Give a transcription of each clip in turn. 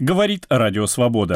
Говорит Радио Свобода.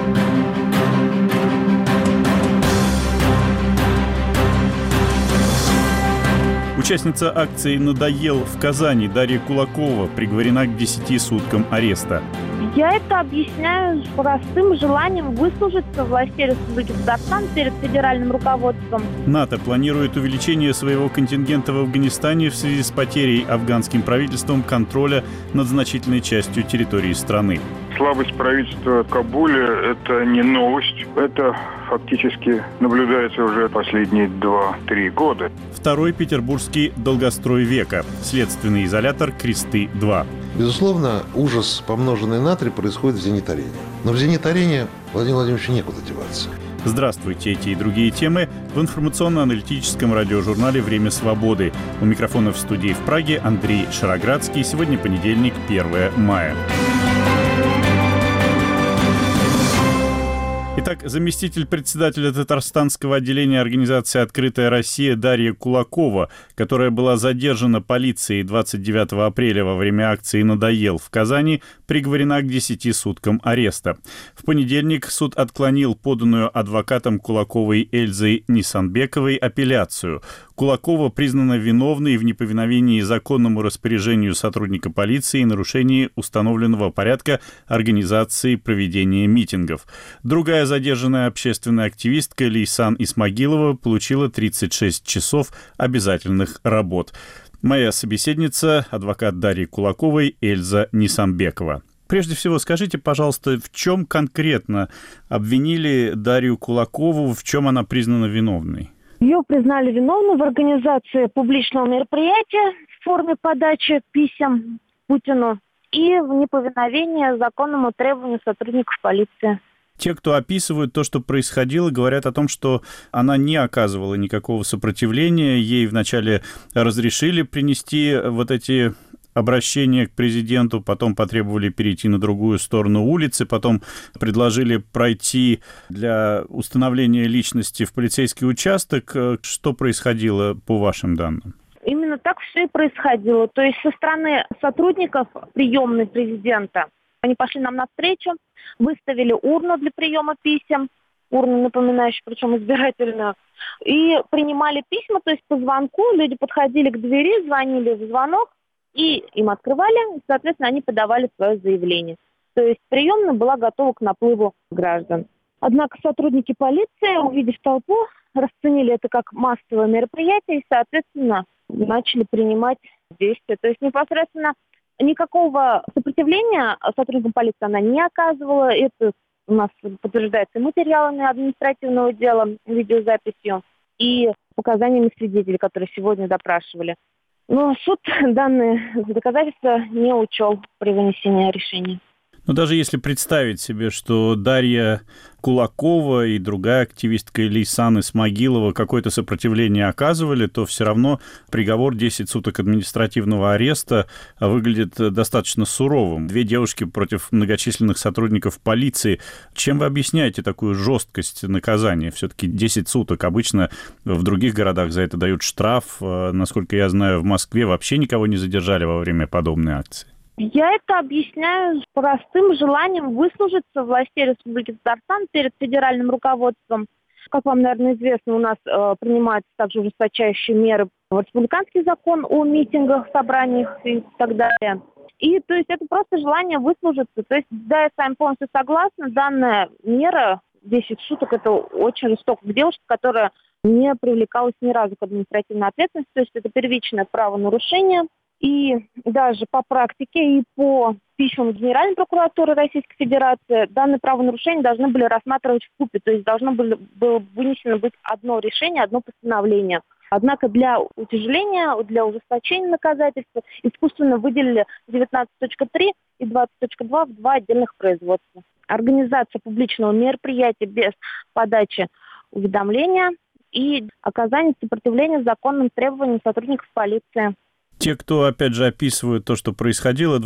Участница акции «Надоел» в Казани Дарья Кулакова приговорена к 10 суткам ареста. Я это объясняю простым желанием выслужиться в власти Республики Татарстан перед федеральным руководством. НАТО планирует увеличение своего контингента в Афганистане в связи с потерей афганским правительством контроля над значительной частью территории страны. Слабость правительства в Кабуле – это не новость. Это фактически наблюдается уже последние 2-3 года. Второй петербургский долгострой века. Следственный изолятор «Кресты-2». Безусловно, ужас, помноженный на 3, происходит в зенит-арене. Но в зенит-арене Владимиру Владимировичу некуда деваться. Здравствуйте, эти и другие темы в информационно-аналитическом радиожурнале «Время свободы». У микрофона в студии в Праге Андрей Шароградский. Сегодня понедельник, 1 мая. Итак, заместитель председателя татарстанского отделения организации «Открытая Россия» Дарья Кулакова, которая была задержана полицией 29 апреля во время акции «Надоел» в Казани, приговорена к 10 суткам ареста. В понедельник суд отклонил поданную адвокатом Кулаковой Эльзой Нисанбековой апелляцию. Кулакова признана виновной в неповиновении законному распоряжению сотрудника полиции и нарушении установленного порядка организации проведения митингов. Другая задержанная общественная активистка Лейсан Исмагилова получила 36 часов обязательных работ. Моя собеседница, адвокат Дарьи Кулаковой Эльза Нисанбекова. Прежде всего, скажите, пожалуйста, в чем конкретно обвинили Дарью Кулакову, в чем она признана виновной? Ее признали виновной в организации публичного мероприятия в форме подачи писем Путину и в неповиновении законному требованию сотрудников полиции. Те, кто описывают то, что происходило, говорят о том, что она не оказывала никакого сопротивления. Ей вначале разрешили принести вот эти обращения к президенту, потом потребовали перейти на другую сторону улицы, потом предложили пройти для установления личности в полицейский участок. Что происходило по вашим данным? Именно так все и происходило. То есть со стороны сотрудников приемной президента они пошли нам навстречу, выставили урну для приема писем, урну, напоминающую, причем избирательную, и принимали письма, то есть по звонку люди подходили к двери, звонили в звонок, и им открывали, и, соответственно, они подавали свое заявление. То есть приемная была готова к наплыву граждан. Однако сотрудники полиции, увидев толпу, расценили это как массовое мероприятие и, соответственно, начали принимать действия. То есть непосредственно никакого сопротивления сотрудникам полиции она не оказывала. Это у нас подтверждается материалами административного дела, видеозаписью и показаниями свидетелей, которые сегодня допрашивали. Но суд данные доказательства не учел при вынесении решения. Но даже если представить себе, что Дарья Кулакова и другая активистка Лейсан Исмагилова какое-то сопротивление оказывали, то все равно приговор 10 суток административного ареста выглядит достаточно суровым. 2 девушки против многочисленных сотрудников полиции. Чем вы объясняете такую жесткость наказания? Все-таки 10 суток. Обычно в других городах за это дают штраф. Насколько я знаю, в Москве вообще никого не задержали во время подобной акции. Я это объясняю простым желанием выслужиться в власти Республики Татарстан перед федеральным руководством. Как вам, наверное, известно, у нас принимаются также ужесточающие меры в республиканский закон о митингах, собраниях и так далее. И то есть это просто желание выслужиться. То есть, да, я с вами полностью согласна, данная мера 10 суток это очень жестоко к девушке, которая не привлекалась ни разу к административной ответственности. То есть это первичное правонарушение. И даже по практике и по письмам Генеральной прокуратуры Российской Федерации данные правонарушения должны были рассматривать вкупе, то есть должно было вынесено быть одно решение, одно постановление. Однако для утяжеления, для ужесточения наказательства искусственно выделили 19.3 и 20.2 в 2 отдельных производства. Организация публичного мероприятия без подачи уведомления и оказание сопротивления законным требованиям сотрудников полиции. Те, кто, опять же, описывают то, что происходило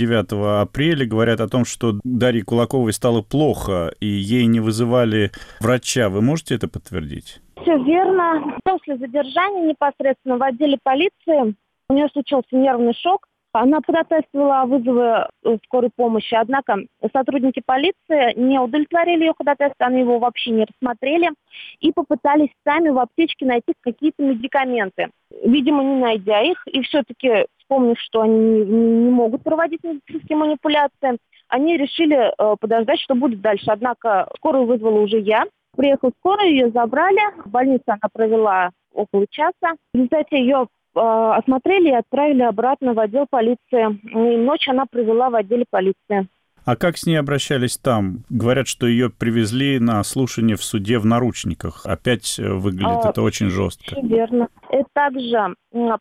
29 апреля, говорят о том, что Дарье Кулаковой стало плохо, и ей не вызывали врача. Вы можете это подтвердить? Все верно. После задержания непосредственно в отделе полиции у нее случился нервный шок, Она ходатайствовала о вызове скорой помощи, однако сотрудники полиции не удовлетворили ее ходатайство, они его вообще не рассмотрели и попытались сами в аптечке найти какие-то медикаменты. Видимо, не найдя их, и все-таки вспомнив, что они не могут проводить медицинские манипуляции, они решили подождать, что будет дальше. Однако скорую вызвала уже я. Приехала скорая, ее забрали. В больнице она провела около часа. В результате ее осмотрели и отправили обратно в отдел полиции. И ночь она провела в отделе полиции. А как с ней обращались там? Говорят, что ее привезли на слушание в суде в наручниках. Опять выглядит это очень жестко. Все верно. Это также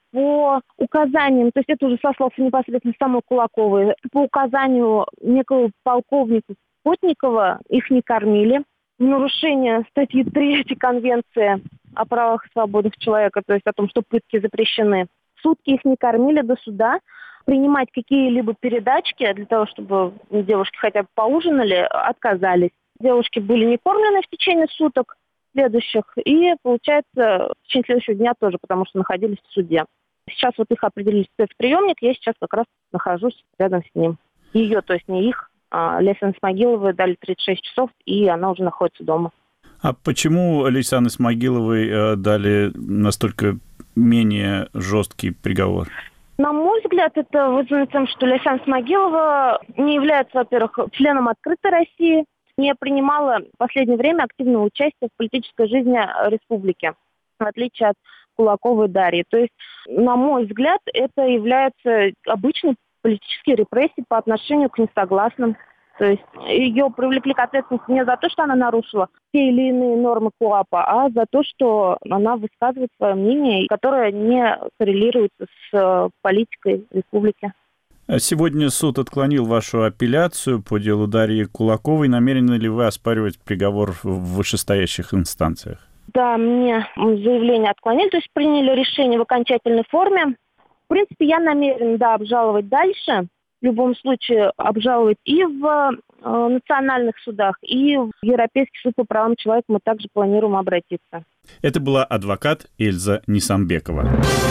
по указаниям, то есть это уже со слов непосредственно самой Кулаковой, по указанию некого полковника Скотникова их не кормили. В нарушение статьи 3 Конвенции о правах и свободах человека, то есть о том, что пытки запрещены. Сутки их не кормили до суда. Принимать какие-либо передачки для того, чтобы девушки хотя бы поужинали, отказались. Девушки были не кормлены в течение суток следующих, и, получается, в течение следующего дня тоже, потому что находились в суде. Сейчас вот их определили в спецприемник, я сейчас как раз нахожусь рядом с ним. Ее, то есть не их, Лейсан Исмагиловой дали 36 часов, и она уже находится дома. А почему Лейсан Исмагиловой дали настолько менее жесткий приговор? На мой взгляд, это вызвано тем, что Лейсан Исмагилова не является, во-первых, членом «Открытой России», не принимала в последнее время активного участия в политической жизни республики, в отличие от Кулаковой Дарьи. То есть, на мой взгляд, это является обычной политической репрессией по отношению к несогласным. То есть ее привлекли к ответственности не за то, что она нарушила те или иные нормы КоАПа, а за то, что она высказывает свое мнение, которое не коррелируется с политикой республики. Сегодня суд отклонил вашу апелляцию по делу Дарьи Кулаковой. Намерены ли вы оспаривать приговор в вышестоящих инстанциях? Да, мне заявление отклонили, то есть приняли решение в окончательной форме. В принципе, я намерена, обжаловать дальше. В любом случае, обжаловать и в национальных судах, и в Европейский суд по правам человека мы также планируем обратиться. Это была адвокат Эльза Нисамбекова.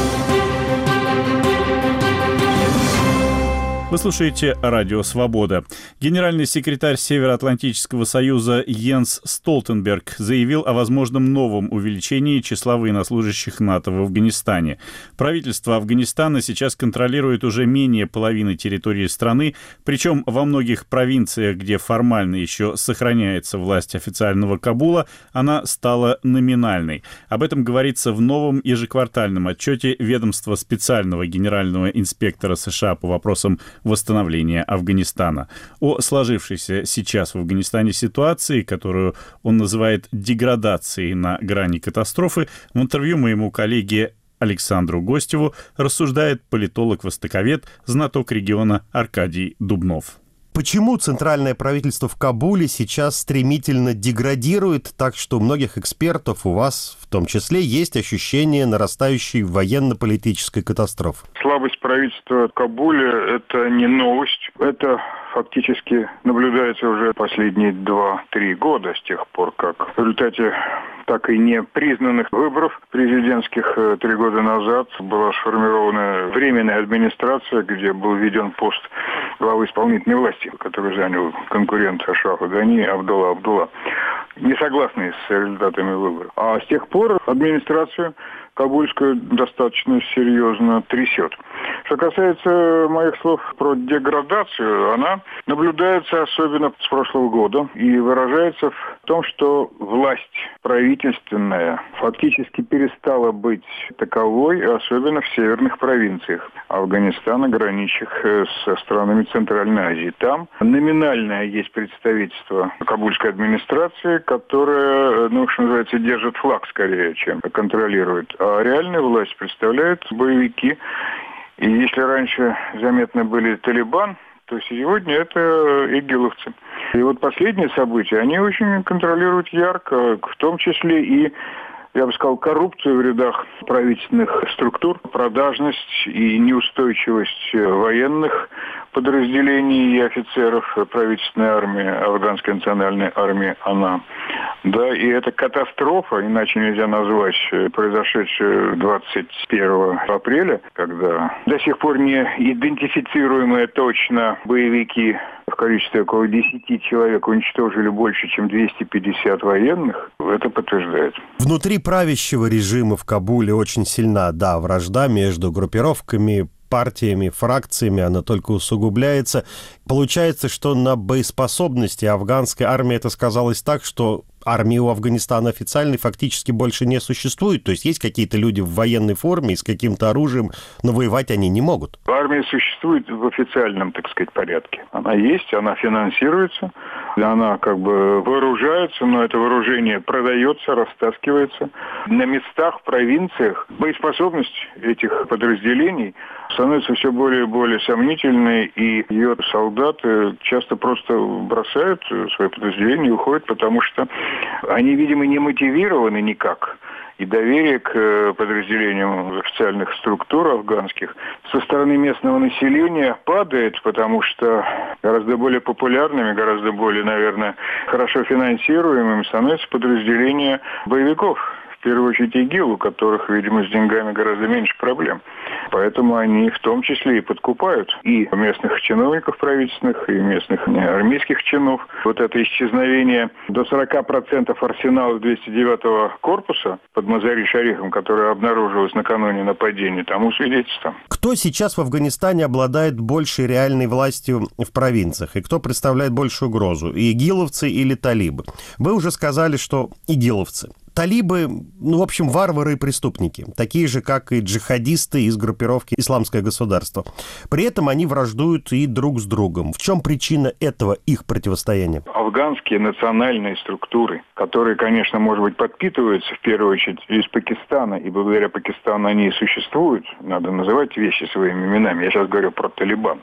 Вы слушаете «Радио Свобода». Генеральный секретарь Североатлантического союза Йенс Столтенберг заявил о возможном новом увеличении числа военнослужащих НАТО в Афганистане. Правительство Афганистана сейчас контролирует уже менее половины территории страны, причем во многих провинциях, где формально еще сохраняется власть официального Кабула, она стала номинальной. Об этом говорится в новом ежеквартальном отчете ведомства специального генерального инспектора США по вопросам восстановления Афганистана. О сложившейся сейчас в Афганистане ситуации, которую он называет деградацией на грани катастрофы, в интервью моему коллеге Александру Гостеву рассуждает политолог-востоковед, знаток региона Аркадий Дубнов. Почему центральное правительство в Кабуле сейчас стремительно деградирует, так что у многих экспертов, у вас в том числе, есть ощущение нарастающей военно-политической катастрофы? Слабость правительства в Кабуле – это не новость. Это фактически наблюдается уже последние 2-3 года с тех пор, как в результате так и не признанных выборов президентских 3 года назад была сформирована временная администрация, где был введен пост главы исполнительной власти, который занял конкурент Ашрафа Гани Абдулла, не согласный с результатами выборов. А с тех пор администрацию кабульскую достаточно серьезно трясет. Что касается моих слов про деградацию, она наблюдается особенно с прошлого года и выражается в том, что власть правительственная фактически перестала быть таковой, особенно в северных провинциях Афганистана, граничащих со странами Центральной Азии. Там номинальное есть представительство кабульской администрации, которое, что называется, держит флаг скорее, чем контролирует. А реальную власть представляют боевики. И если раньше заметны были Талибан, то сегодня это игиловцы. И вот последние события, они очень контролируют ярко, в том числе и, я бы сказал, коррупцию в рядах правительственных структур, продажность и неустойчивость военных подразделений и офицеров правительственной армии, Афганской национальной армии, АНА. Да, и эта катастрофа, иначе нельзя назвать, произошедшая 21 апреля, когда до сих пор не идентифицируемые точно боевики в количестве около 10 человек уничтожили больше, чем 250 военных, это подтверждает. Внутри правящего режима в Кабуле очень сильна, да, вражда между группировками, партиями, фракциями, она только усугубляется. Получается, что на боеспособности афганской армии это сказалось так, что армии у Афганистана официальной фактически больше не существует. То есть есть какие-то люди в военной форме и с каким-то оружием, но воевать они не могут. Армия существует в официальном, так сказать, порядке. Она есть, она финансируется, она как бы вооружается, но это вооружение продается, растаскивается. На местах, в провинциях боеспособность этих подразделений становится все более и более сомнительной, и ее солдаты часто просто бросают свои подразделения и уходят, потому что они, видимо, не мотивированы никак. И доверие к подразделениям официальных структур афганских со стороны местного населения падает, потому что гораздо более популярными, гораздо более, наверное, хорошо финансируемыми становятся подразделения боевиков. В первую очередь ИГИЛ, у которых, видимо, с деньгами гораздо меньше проблем. Поэтому они в том числе и подкупают и местных чиновников правительственных, и местных армейских чинов. Вот это исчезновение до 40% арсенала 209-го корпуса под Мазари-Шарифом, которое обнаружилось накануне нападения, тому свидетельство. Кто сейчас в Афганистане обладает большей реальной властью в провинциях? И кто представляет большую угрозу? Игиловцы или талибы? Вы уже сказали, что игиловцы. Талибы, в общем, варвары и преступники, такие же, как и джихадисты из группировки «Исламское государство». При этом они враждуют и друг с другом. В чем причина этого их противостояния? Афганские национальные структуры, которые, конечно, может быть, подпитываются в первую очередь из Пакистана, и благодаря Пакистану они и существуют, надо называть вещи своими именами, я сейчас говорю про Талибан.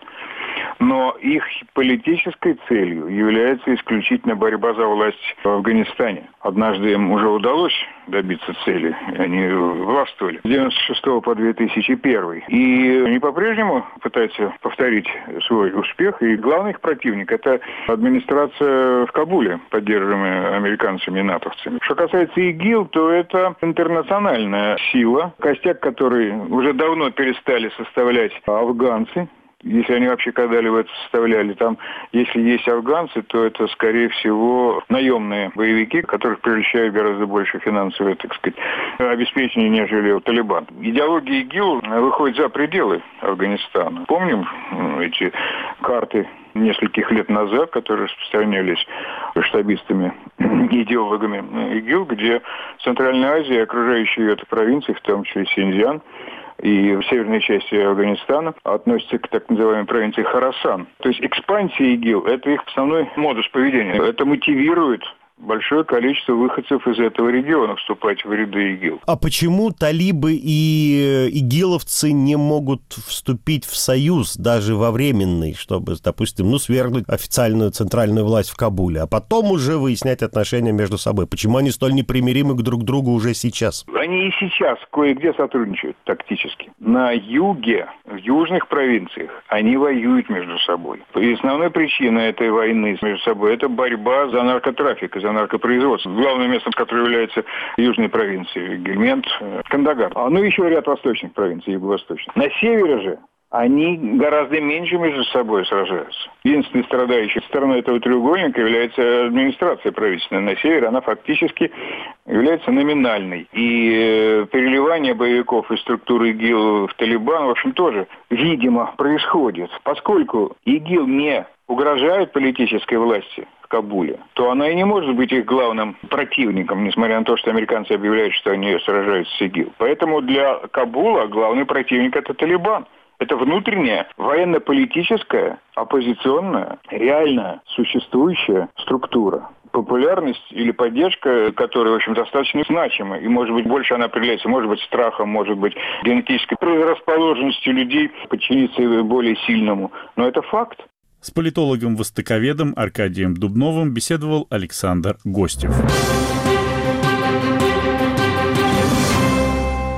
Но их политической целью является исключительно борьба за власть в Афганистане. Однажды им уже удалось добиться цели. Они властвовали с 1996 по 2001. И они по-прежнему пытаются повторить свой успех. И главный их противник – это администрация в Кабуле, поддерживаемая американцами и натовцами. Что касается ИГИЛ, то это интернациональная сила, костяк которой уже давно перестали составлять афганцы. Если они вообще когда-либо это составляли, там, если есть афганцы, то это, скорее всего, наемные боевики, которых привлечают гораздо больше финансовое, так сказать, обеспечение, нежели Талибан. Идеология ИГИЛ выходит за пределы Афганистана. Помним эти карты нескольких лет назад, которые распространялись штабистами, идеологами ИГИЛ, где Центральная Азия и окружающие ее провинции, в том числе Синьцзян, и в северной части Афганистана относятся к так называемой провинции Хорасан. То есть экспансия ИГИЛ – это их основной модус поведения. Это мотивирует большое количество выходцев из этого региона вступать в ряды ИГИЛ. А почему талибы и игиловцы не могут вступить в союз даже во временный, чтобы, допустим, свергнуть официальную центральную власть в Кабуле, а потом уже выяснять отношения между собой? Почему они столь непримиримы друг к другу уже сейчас? Они и сейчас кое-где сотрудничают тактически. На юге, в южных провинциях, они воюют между собой. И основная причина этой войны между собой – это борьба за наркотрафик, за наркопроизводство. Главным местом, которое является южной провинцией, Гельмент, Кандагар. Еще ряд восточных провинций, юго-восточных. На севере же они гораздо меньше между собой сражаются. Единственной страдающей стороной этого треугольника является администрация правительственная. На севере она фактически является номинальной. И переливание боевиков из структуры ИГИЛ в Талибан, в общем, тоже, видимо, происходит. Поскольку ИГИЛ не угрожает политической власти в Кабуле, то она и не может быть их главным противником, несмотря на то, что американцы объявляют, что они сражаются с ИГИЛ. Поэтому для Кабула главный противник – это Талибан. Это внутренняя, военно-политическая, оппозиционная, реально существующая структура. Популярность или поддержка, которая, в общем, достаточно значима. И, может быть, больше она определяется, может быть, страхом, может быть, генетической предрасположенностью людей подчиниться более сильному. Но это факт. С политологом-востоковедом Аркадием Дубновым беседовал Александр Гостев.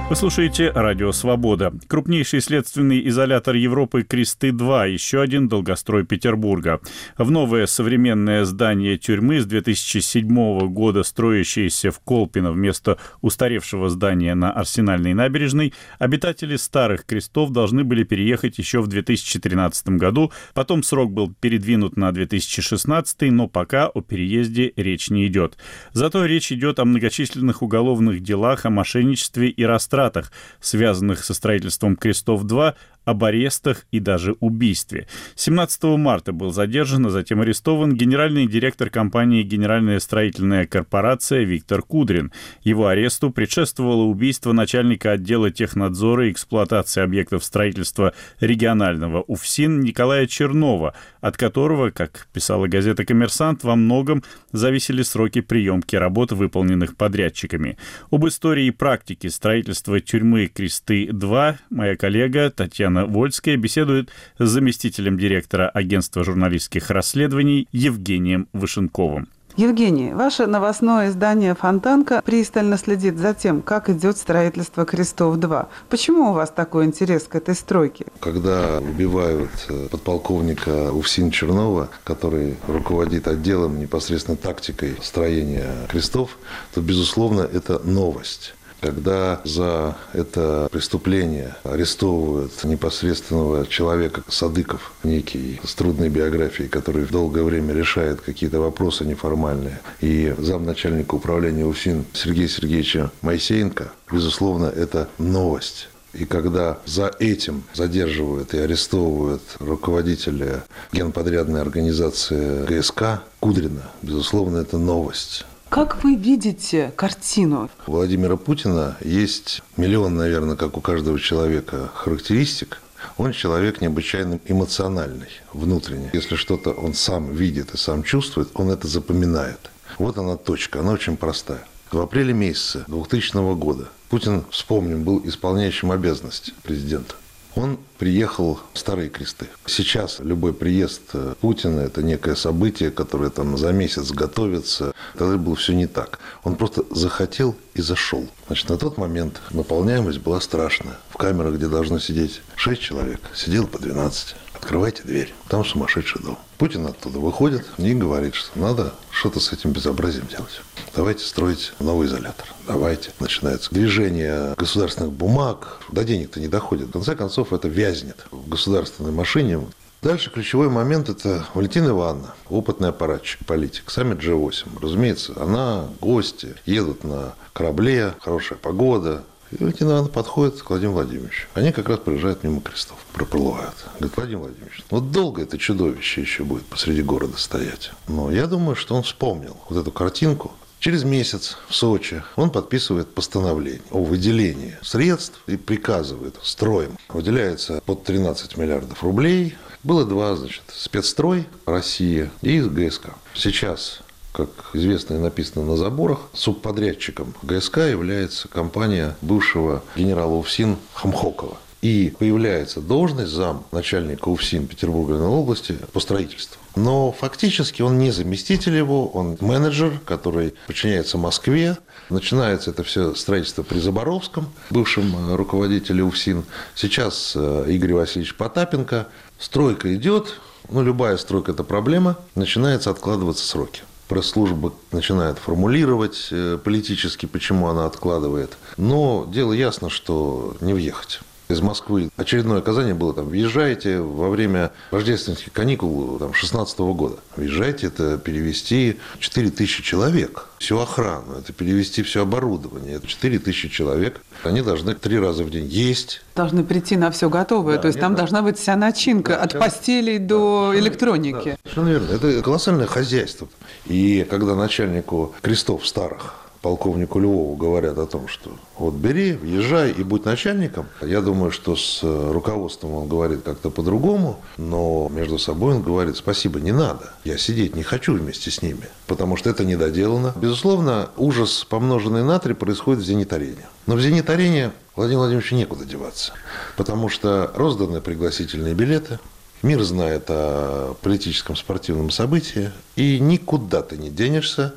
Вы слушаете «Радио Свобода». Крупнейший следственный изолятор Европы «Кресты-2», еще один долгострой Петербурга. В новое современное здание тюрьмы с 2007 года, строящееся в Колпино вместо устаревшего здания на Арсенальной набережной, обитатели старых крестов должны были переехать еще в 2013 году. Потом срок был передвинут на 2016, но пока о переезде речь не идет. Зато речь идет о многочисленных уголовных делах, о мошенничестве и растратах, связанных со строительством Крестов-2, об арестах и даже убийстве. 17 марта был задержан, а затем арестован генеральный директор компании «Генеральная строительная корпорация» Виктор Кудрин. Его аресту предшествовало убийство начальника отдела технадзора и эксплуатации объектов строительства регионального УФСИН Николая Чернова, от которого, как писала газета «Коммерсант», во многом зависели сроки приемки работ, выполненных подрядчиками. Об истории и практике строительства тюрьмы «Кресты-2» моя коллега Татьяна Вольская беседует с заместителем директора агентства журналистских расследований Евгением Вышенковым. Евгений, ваше новостное издание «Фонтанка» пристально следит за тем, как идет строительство Крестов-2. Почему у вас такой интерес к этой стройке? Когда убивают подполковника УФСИН Чернова, который руководит отделом непосредственно тактикой строения крестов, то, безусловно, это новость. Когда за это преступление арестовывают непосредственного человека, Садыков, некий с трудной биографией, который долгое время решает какие-то вопросы неформальные, и замначальника управления УФСИН Сергея Сергеевича Моисеенко, безусловно, это новость. И когда за этим задерживают и арестовывают руководителя генподрядной организации ГСК Кудрина, безусловно, это новость. Как вы видите картину? У Владимира Путина есть миллион, наверное, как у каждого человека, характеристик. Он человек необычайно эмоциональный, внутренний. Если что-то он сам видит и сам чувствует, он это запоминает. Вот она точка, она очень простая. В апреле месяце 2000 года Путин, вспомним, был исполняющим обязанности президента. Он приехал в Старые Кресты. Сейчас любой приезд Путина – это некое событие, которое там за месяц готовится. Тогда было все не так. Он просто захотел и зашел. Значит, на тот момент наполняемость была страшная. В камерах, где должно сидеть 6 человек, сидело по 12. Открывайте дверь, там сумасшедший дом. Путин оттуда выходит и говорит, что надо что-то с этим безобразием делать. Давайте строить новый изолятор. Давайте. Начинается движение государственных бумаг. До денег-то не доходит. В конце концов, это вязнет в государственной машине. Дальше ключевой момент – это Валентина Ивановна, опытный аппаратчик, политик, саммит G8. Разумеется, она, гости, едут на корабле, хорошая погода. И Валентина Ивановна подходит к Владимиру Владимировичу. Они как раз проезжают мимо крестов, проплывают. Говорит: Владимир Владимирович, вот долго это чудовище еще будет посреди города стоять. Но я думаю, что он вспомнил вот эту картинку. Через месяц в Сочи он подписывает постановление о выделении средств и приказывает: строим. Выделяется под 13 миллиардов рублей. Было два, спецстрой Россия и ГСК. Сейчас, как известно и написано на заборах, субподрядчиком ГСК является компания бывшего генерала УФСИН Хамхокова. И появляется должность зам начальника УФСИН Петербургской области по строительству. Но фактически он не заместитель его, он менеджер, который подчиняется Москве. Начинается это все строительство при Заборовском, бывшем руководителе УФСИН. Сейчас Игорь Васильевич Потапенко. Стройка идет, любая стройка – это проблема, начинаются откладываться сроки. Пресс-служба начинает формулировать политически, почему она откладывает. Но дело ясно, что не въехать. Из Москвы очередное указание было: въезжайте во время рождественских каникул 2016 года. Въезжайте, это перевести 4000 человек. Всю охрану, это перевести все оборудование. Это 4000 человек. Они должны 3 раза в день есть. Должны прийти на все готовое. Да, то есть там должна быть вся начинка, от постелей до электроники. Да, совершенно верно. Это колоссальное хозяйство. И когда начальнику крестов старых, полковнику Львову, говорят о том, что вот бери, въезжай и будь начальником. Я думаю, что с руководством он говорит как-то по-другому, но между собой он говорит: спасибо, не надо. Я сидеть не хочу вместе с ними, потому что это недоделано. Безусловно, ужас, помноженный на 3, происходит в зенит-арене. Но в зенит-арене Владимиру Владимировичу некуда деваться, потому что розданы пригласительные билеты. Мир знает о политическом спортивном событии, и никуда ты не денешься.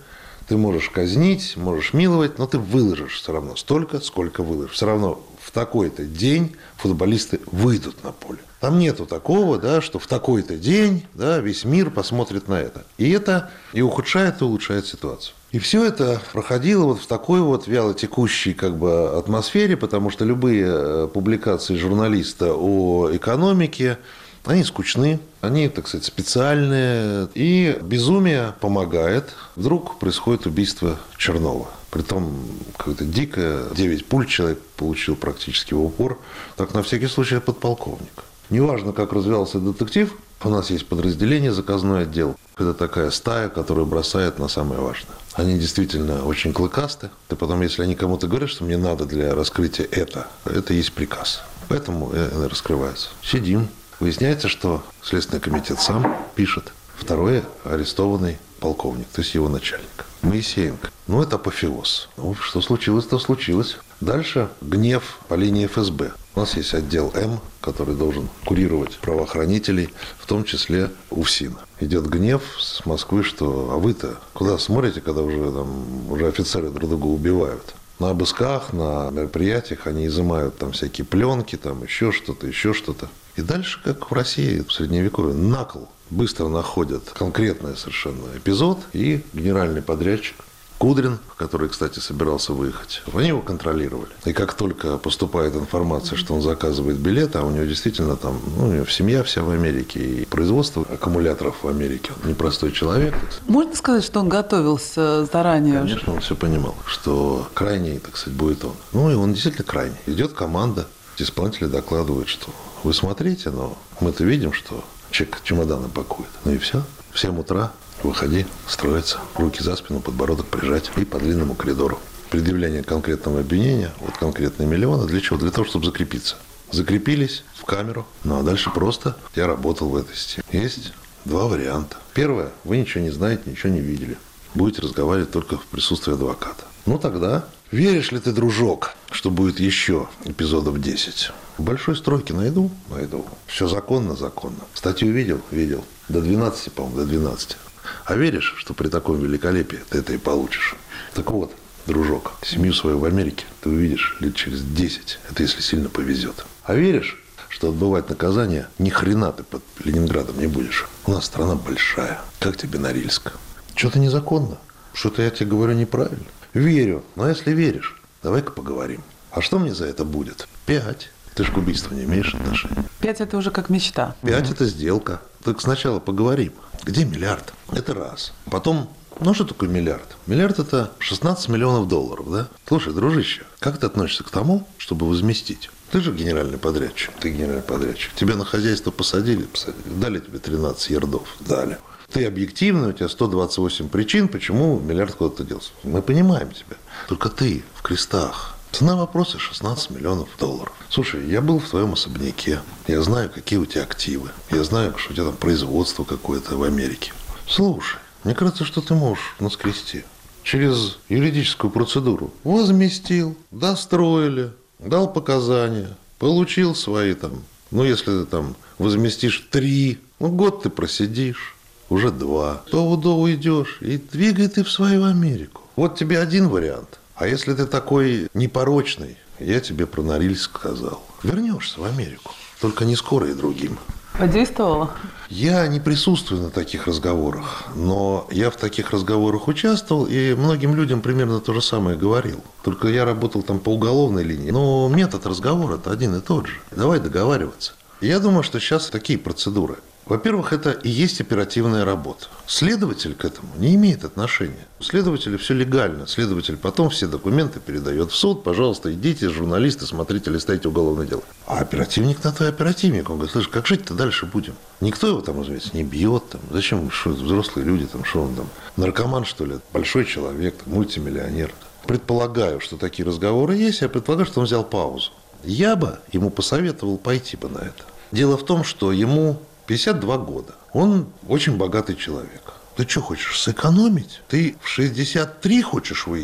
Ты можешь казнить, можешь миловать, но ты выложишь все равно столько, сколько выложишь. Все равно в такой-то день футболисты выйдут на поле. Там нету такого, да, что в такой-то день, да, весь мир посмотрит на это. И это и ухудшает, и улучшает ситуацию. И все это проходило вот в такой вот вялотекущей как бы атмосфере, потому что любые публикации журналиста о экономике, они скучны, они, так сказать, специальные. И безумие помогает. Вдруг происходит убийство Чернова. Притом какое-то дикое, 9 пуль человек получил практически в упор. Так, на всякий случай, подполковник. Неважно, как развивался детектив, у нас есть подразделение, заказной отдел. Это такая стая, которая бросает на самое важное. Они действительно очень клыкасты. И потом, если они кому-то говорят, что мне надо для раскрытия это есть приказ. Поэтому это раскрывается. Сидим. Выясняется, что Следственный комитет сам пишет. Второй арестованный полковник, то есть его начальник. Моисеенко. Ну, это апофеоз. Ну, что случилось, то случилось. Дальше гнев по линии ФСБ. У нас есть отдел М, который должен курировать правоохранителей, в том числе УФСИН. Идет гнев с Москвы, что а вы-то куда смотрите, когда уже офицеры друг друга убивают? На обысках, на мероприятиях они изымают там всякие пленки, там еще что-то. И дальше, как в России в Средневековье, на кол быстро находят конкретный совершенно эпизод, и генеральный подрядчик Кудрин, который, кстати, собирался выехать, они его контролировали. И как только поступает информация, что он заказывает билеты, а у него действительно там, у него семья вся в Америке, и производство аккумуляторов в Америке. Он непростой человек. Можно сказать, что он готовился заранее? Конечно, он все понимал, что крайний, так сказать, будет он. Ну, и он действительно крайний. Идет команда, исполнители докладывают, что вы смотрите, но мы-то видим, что человек чемоданы пакует. Ну и все. В 7 утра выходи, строиться, руки за спину, подбородок прижать и по длинному коридору. Предъявление конкретного обвинения, вот конкретные миллионы. Для чего? Для того, чтобы закрепиться. Закрепились в камеру. Ну, а дальше просто я работал в этой системе. Есть 2 варианта. Первое. Вы ничего не знаете, ничего не видели. Будете разговаривать только в присутствии адвоката. Ну, тогда веришь ли ты, дружок, что будет еще эпизодов 10? В большой стройке найду. Все законно. Статью видел? До 12, по-моему, до 12. А веришь, что при таком великолепии ты это и получишь? Так вот, дружок, семью свою в Америке ты увидишь лет через 10. Это если сильно повезет. А веришь, что отбывать наказание ни хрена ты под Ленинградом не будешь? У нас страна большая. Как тебе Норильск? Что-то незаконно. Что-то я тебе говорю неправильно. Верю. Но если веришь, давай-ка поговорим. А что мне за это будет? 5. Ты же к убийству не имеешь отношения. 5 – это уже как мечта. 5 – это сделка. Так сначала поговорим. Где миллиард? Это раз. Потом, что такое миллиард? Миллиард – это 16 миллионов долларов, да? Слушай, дружище, как ты относишься к тому, чтобы возместить? Ты же генеральный подрядчик. Тебя на хозяйство посадили. Дали тебе 13 ярдов. Дали. Ты объективный, у тебя 128 причин, почему миллиард куда-то делся. Мы понимаем тебя. Только ты в крестах. Цена вопроса 16 миллионов долларов. Слушай, я был в твоем особняке. Я знаю, какие у тебя активы. Я знаю, что у тебя там производство какое-то в Америке. Слушай, мне кажется, что ты можешь наскрести. Через юридическую процедуру возместил, достроили, дал показания, получил свои там. Если ты там возместишь 3, год ты просидишь. Уже 2. То уйдешь и двигай ты в свою Америку. Вот тебе один вариант. А если ты такой непорочный, я тебе про Норильск сказал. Вернешься в Америку. Только не скоро и другим. Подействовало? Я не присутствую на таких разговорах, но я в таких разговорах участвовал, и многим людям примерно то же самое говорил. Только я работал там по уголовной линии. Но метод разговора-то один и тот же. Давай договариваться. Я думаю, что сейчас такие процедуры. Во-первых, это и есть оперативная работа. Следователь к этому не имеет отношения. У следователя все легально. Следователь потом все документы передает в суд. Пожалуйста, идите, журналисты, смотрите, листайте уголовное дело. А оперативник на то и оперативник. Он говорит, слушай, как жить-то дальше будем? Никто его там, разумеется, не бьет. Там. Зачем? Что это взрослые люди? Там, что он там? Наркоман, что ли? Большой человек, там, мультимиллионер. Предполагаю, что такие разговоры есть. Я предполагаю, что он взял паузу. Я бы ему посоветовал пойти бы на это. Дело в том, что ему 52 года. Он очень богатый человек. Ты что хочешь, сэкономить? Ты в 63 хочешь выйти?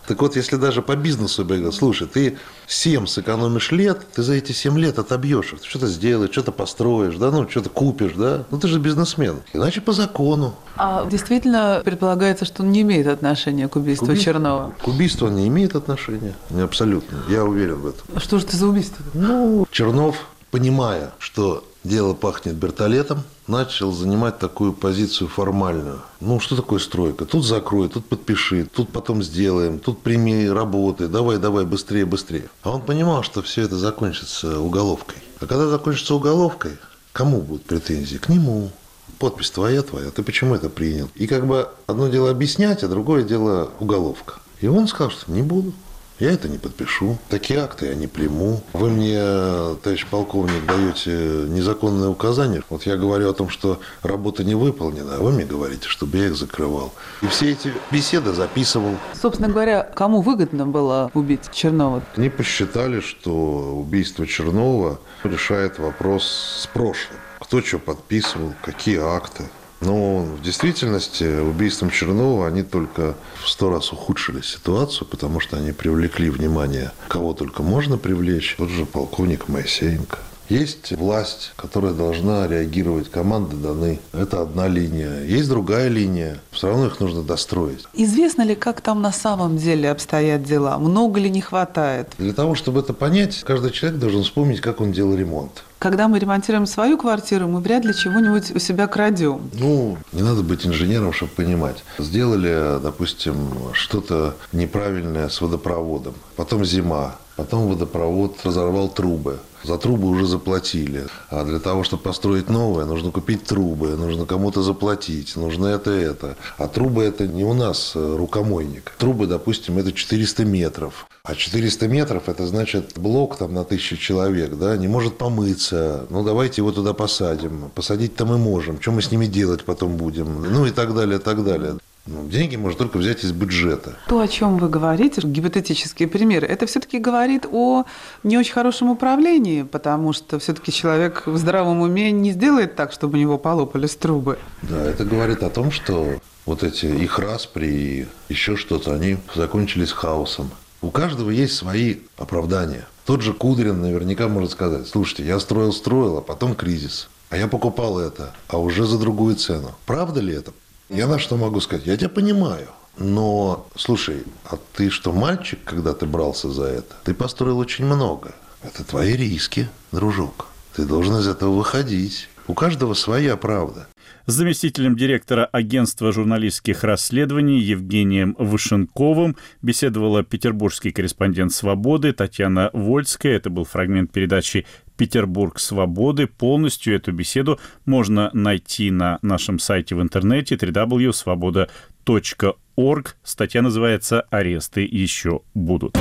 Так вот, если даже по бизнесу бегать, слушай, ты 7 сэкономишь лет, ты за эти 7 лет отобьешь их. Ты что-то сделаешь, что-то построишь, да, ну, что-то купишь, да. Ну, ты же бизнесмен. Иначе по закону. А действительно предполагается, что он не имеет отношения к убийству Чернова? К убийству он не имеет отношения. Абсолютно. Я уверен в этом. Что же это за убийство? Ну, Чернов, понимая, что дело пахнет вертолетом, начал занимать такую позицию формальную. Ну, что такое стройка? Тут закрой, тут подпиши, тут потом сделаем, тут прими работы, давай, быстрее, быстрее. А он понимал, что все это закончится уголовкой. А когда закончится уголовкой, кому будут претензии? К нему. Подпись твоя, ты почему это принял? И как бы одно дело объяснять, а другое дело уголовка. И он сказал, что не буду. Я это не подпишу. Такие акты я не приму. Вы мне, товарищ полковник, даете незаконные указания. Вот я говорю о том, что работа не выполнена, а вы мне говорите, чтобы я их закрывал. И все эти беседы записывал. Собственно говоря, кому выгодно было убить Чернова? Они посчитали, что убийство Чернова решает вопрос с прошлым. Кто что подписывал, какие акты. Но в действительности убийством Чернова они только в 100 раз ухудшили ситуацию, потому что они привлекли внимание, кого только можно привлечь. Тот же полковник Моисеенко. Есть власть, которая должна реагировать, команды даны. Это одна линия. Есть другая линия. Все равно их нужно достроить. Известно ли, как там на самом деле обстоят дела? Много ли не хватает? Для того, чтобы это понять, каждый человек должен вспомнить, как он делал ремонт. Когда мы ремонтируем свою квартиру, мы вряд ли чего-нибудь у себя крадем. Ну, не надо быть инженером, чтобы понимать. Сделали, допустим, что-то неправильное с водопроводом. Потом зима. Потом водопровод разорвал трубы. За трубы уже заплатили. А для того, чтобы построить новое, нужно купить трубы, нужно кому-то заплатить, нужно это. А трубы – это не у нас рукомойник. Трубы, допустим, это 400 метров. А 400 метров – это значит блок там на 1000 человек, да, не может помыться. Ну, давайте его туда посадим. Посадить-то мы можем. Что мы с ними делать потом будем? Ну, и так далее, так далее. Деньги можно только взять из бюджета. То, о чем вы говорите, гипотетические примеры, это все-таки говорит о не очень хорошем управлении, потому что все-таки человек в здравом уме не сделает так, чтобы у него полопались трубы. Да, это говорит о том, что вот эти их распри и еще что-то, они закончились хаосом. У каждого есть свои оправдания. Тот же Кудрин наверняка может сказать: слушайте, я строил, а потом кризис. А я покупал это, а уже за другую цену. Правда ли это? Я на что могу сказать? Я тебя понимаю. Но, слушай, а ты что, мальчик, когда ты брался за это? Ты построил очень много. Это твои риски, дружок. Ты должен из этого выходить. У каждого своя правда. С заместителем директора агентства журналистских расследований Евгением Вышенковым беседовала петербургский корреспондент «Свободы» Татьяна Вольская. Это был фрагмент передачи «Петербург свободы». Полностью эту беседу можно найти на нашем сайте в интернете www.svoboda.org. Статья называется «Аресты еще будут».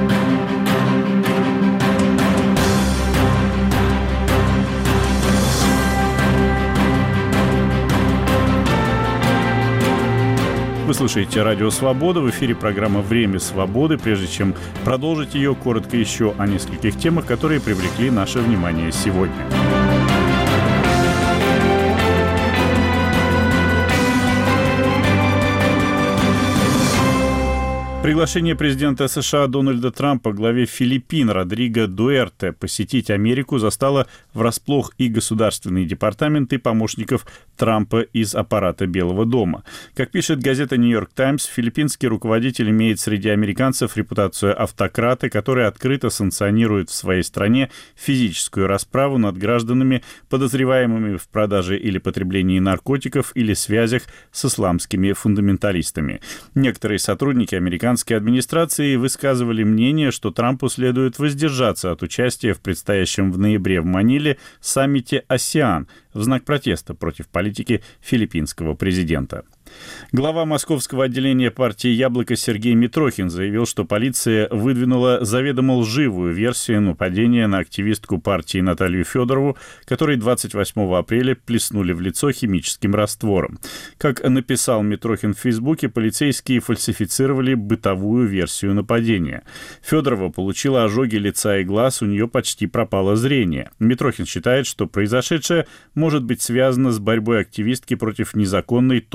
Вы слушаете «Радио Свобода», в эфире программа «Время свободы». Прежде чем продолжить ее, коротко еще о нескольких темах, которые привлекли наше внимание сегодня. Приглашение президента США Дональда Трампа главе Филиппин Родриго Дуэрте посетить Америку застало врасплох и Государственный департамент, и помощников Трампа из аппарата Белого дома. Как пишет газета «Нью-Йорк Таймс», филиппинский руководитель имеет среди американцев репутацию автократа, который открыто санкционирует в своей стране физическую расправу над гражданами, подозреваемыми в продаже или потреблении наркотиков или связях с исламскими фундаменталистами. Некоторые сотрудники американской администрации высказывали мнение, что Трампу следует воздержаться от участия в предстоящем в ноябре в Маниле саммите «АСЕАН» в знак протеста против политики филиппинского президента. Глава московского отделения партии «Яблоко» Сергей Митрохин заявил, что полиция выдвинула заведомо лживую версию нападения на активистку партии Наталью Федорову, которой 28 апреля плеснули в лицо химическим раствором. Как написал Митрохин в Фейсбуке, полицейские фальсифицировали бытовую версию нападения. Федорова получила ожоги лица и глаз, у нее почти пропало зрение. Митрохин считает, что произошедшее может быть связано с борьбой активистки против незаконной точечной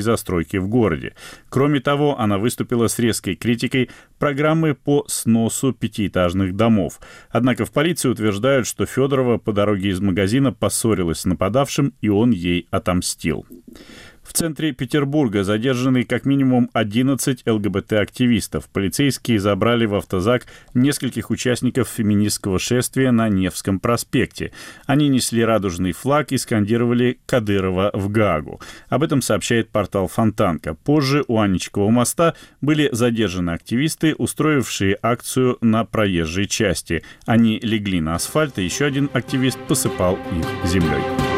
застройки в городе. Кроме того, она выступила с резкой критикой программы по сносу пятиэтажных домов. Однако в полиции утверждают, что Федорова по дороге из магазина поссорилась с нападавшим, и он ей отомстил. В центре Петербурга задержаны как минимум 11 ЛГБТ-активистов. Полицейские забрали в автозак нескольких участников феминистского шествия на Невском проспекте. Они несли радужный флаг и скандировали «Кадырова в Гаагу». Об этом сообщает портал Фонтанка. Позже у Анничкова моста были задержаны активисты, устроившие акцию на проезжей части. Они легли на асфальт, и еще один активист посыпал их землей.